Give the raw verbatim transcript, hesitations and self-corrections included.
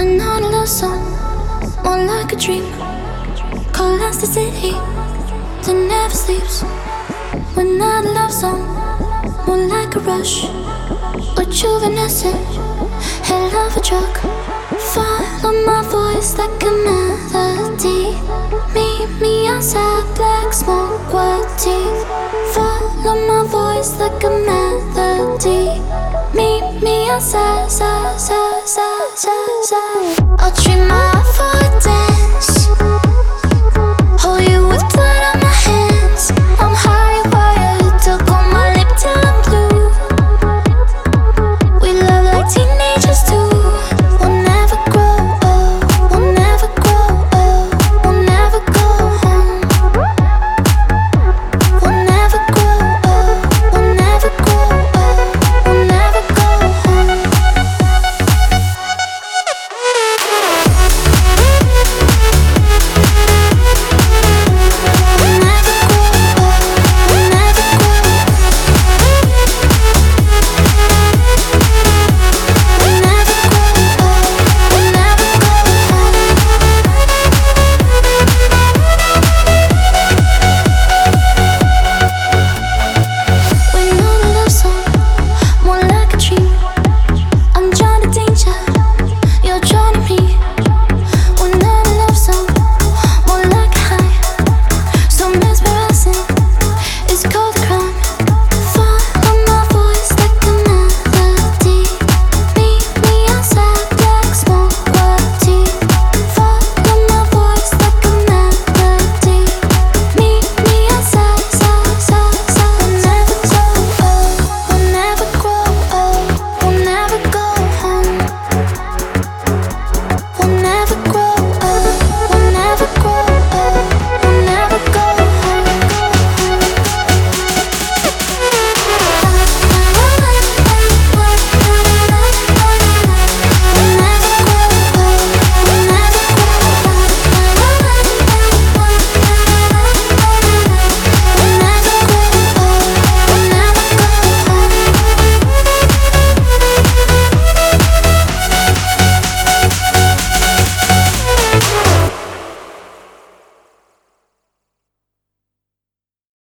not a love song, more like a dream. Cold as the city that never sleeps. We're not a love song, more like a rush. Rejuvenescent, hell of a drug. Follow my voice like a melody. Meet me outside, black smoke, white teeth. Follow my voice like a melody. Meet me outside, side, side, side, side, side. I'll treat my